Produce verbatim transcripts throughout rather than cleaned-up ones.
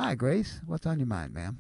Hi, Grace. What's on your mind, ma'am?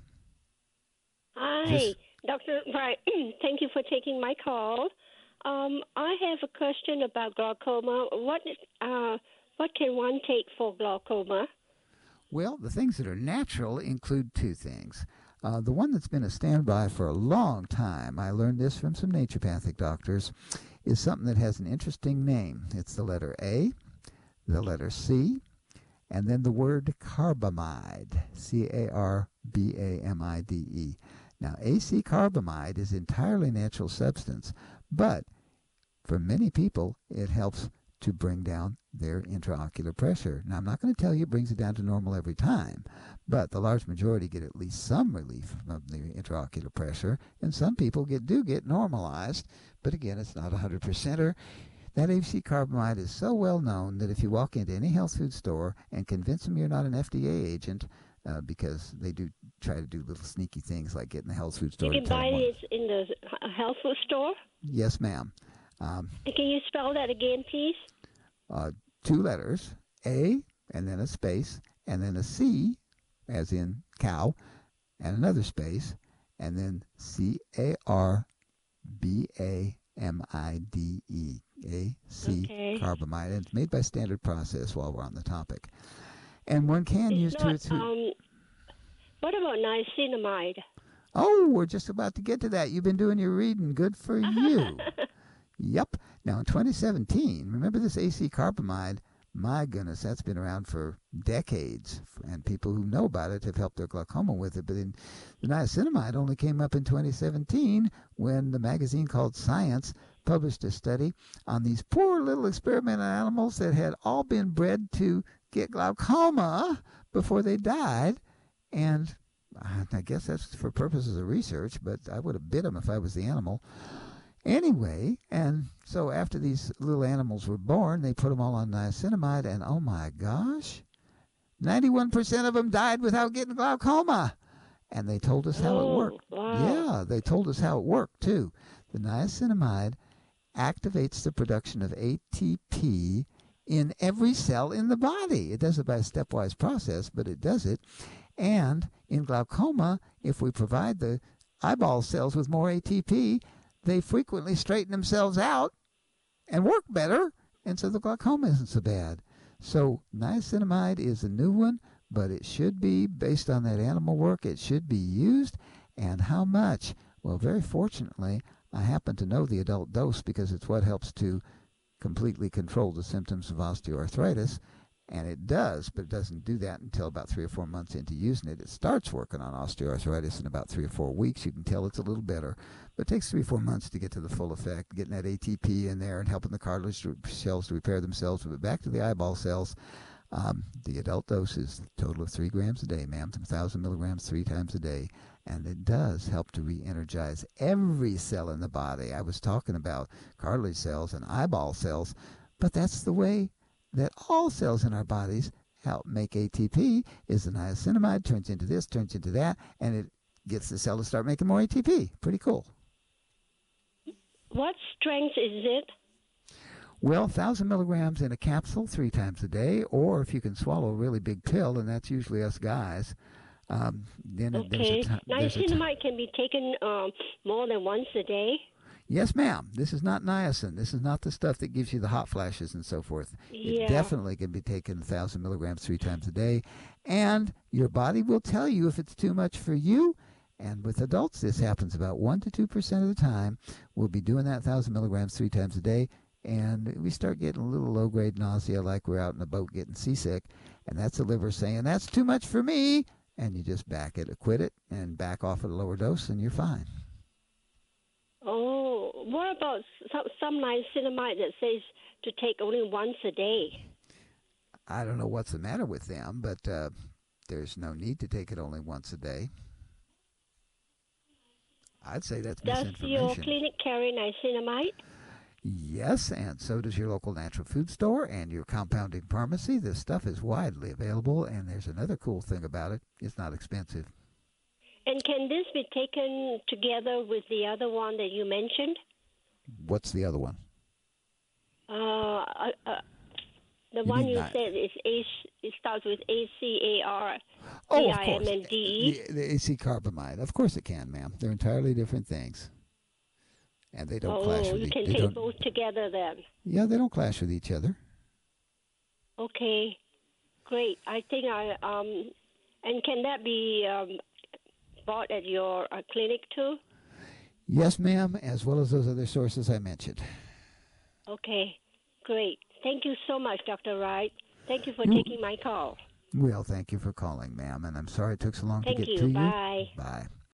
Hi, This Doctor Right. Thank you for taking my call. Um, I have a question about glaucoma. What uh, what can one take for glaucoma? Well, the things that are natural include two things. Uh, the one that's been a standby for a long time, I learned this from some naturopathic doctors, is something that has an interesting name. It's the letter A, the letter C, and then the word carbamide, C A R B A M I D E. Now, A C carbamide is entirely natural substance, but for many people, it helps to bring down their intraocular pressure. Now, I'm not going to tell you it brings it down to normal every time, but the large majority get at least some relief from the intraocular pressure, and some people get do get normalized, but again, it's not a one hundred percenter. That A C carbamide is so well known that if you walk into any health food store and convince them you're not an F D A agent, uh, because they do try to do little sneaky things like get in the health food You store to can tell buy them what. it in the health food store. Yes, ma'am. Um, And can you spell that again, please? uh, Two letters, A, and then a space, and then a C, as in cow, and another space, and then C A R B A M I D E, A C Okay. carbamide. And it's made by Standard Process while we're on the topic. And one can It's use two not. or three. Um, what about niacinamide? Oh, we're just about to get to that. You've been doing your reading. Good for you. Yep. Now, in twenty seventeen, remember this A C carbamide? My goodness, that's been around for decades, and people who know about it have helped their glaucoma with it. But in, the niacinamide only came up in twenty seventeen when the magazine called Science published a study on these poor little experimental animals that had all been bred to get glaucoma before they died. And I guess that's for purposes of research, but I would have bit them if I was the animal. Anyway, and so after these little animals were born, they put them all on niacinamide, and oh my gosh, ninety-one percent of them died without getting glaucoma. And they told us how it Oh, worked. wow. Yeah, they told us how it worked too. The niacinamide activates the production of A T P in every cell in the body. It does it by a stepwise process, but it does it. And in glaucoma, if we provide the eyeball cells with more A T P, they frequently straighten themselves out and work better, and so the glaucoma isn't so bad. So niacinamide is a new one, but it should be, based on that animal work, it should be used. And how much? Well, very fortunately, I happen to know the adult dose because it's what helps to completely control the symptoms of osteoarthritis. And it does, but it doesn't do that until about three or four months into using it. It starts working on osteoarthritis in about three or four weeks. You can tell it's a little better, but it takes three or four months to get to the full effect, getting that A T P in there and helping the cartilage cells to repair themselves. But back to the eyeball cells, um, the adult dose is a total of three grams a day, ma'am, one thousand milligrams three times a day. And it does help to re-energize every cell in the body. I was talking about cartilage cells and eyeball cells, but that's the way that all cells in our bodies help make A T P. Is the niacinamide turns into this, turns into that, and it gets the cell to start making more A T P. Pretty cool. What strength is it? Well, one thousand milligrams in a capsule three times a day, or if you can swallow a really big pill, and that's usually us guys, um, then it, there's a Okay. time. There's a time. Niacinamide can be taken um, more than once a day. Yes, ma'am. This is not niacin. This is not the stuff that gives you the hot flashes and so forth. It Yeah. definitely can be taken one thousand milligrams three times a day. And your body will tell you if it's too much for you. And with adults, this happens about one to two percent of the time. We'll be doing that one thousand milligrams three times a day. And we start getting a little low-grade nausea like we're out in a boat getting seasick. And that's the liver saying, that's too much for me. And you just back it, quit it, and back off at a lower dose, and you're fine. Oh, what about some, some niacinamide that says to take only once a day? I don't know what's the matter with them, but uh, there's no need to take it only once a day. I'd say that's Does your misinformation. clinic carry niacinamide? Yes, and so does your local natural food store and your compounding pharmacy. This stuff is widely available, and there's another cool thing about it. It's not expensive. And can this be taken together with the other one that you mentioned? What's the other one? Uh, uh, uh The You one need you ni- said is A. It starts with A C A R Oh, D of I M course. N D E. The, the A C carbamide. Of course it can, ma'am. They're entirely different things. And they don't clash Oh, with you each can they take don't both together then. Yeah, they don't clash with each other. Okay, great. I think I um, and can that be um, bought at your uh, clinic too? Yes, ma'am, as well as those other sources I mentioned. Okay, great. Thank you so much, Doctor Wright. Thank you for You, taking my call. well, thank you for calling, ma'am, and I'm sorry it took so long to Thank get you. to you. Bye. Bye.